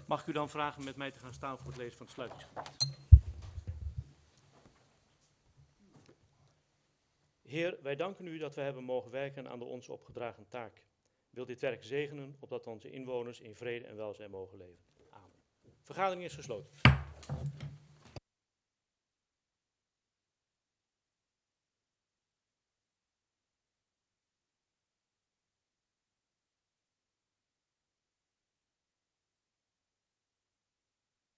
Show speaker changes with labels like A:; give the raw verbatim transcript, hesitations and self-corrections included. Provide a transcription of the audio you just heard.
A: Mag ik u dan vragen met mij te gaan staan voor het lezen van het sluitingsgebed. Heer, wij danken u dat we hebben mogen werken aan de ons opgedragen taak. Wil dit werk zegenen, opdat onze inwoners in vrede en welzijn mogen leven. Amen. Vergadering is gesloten.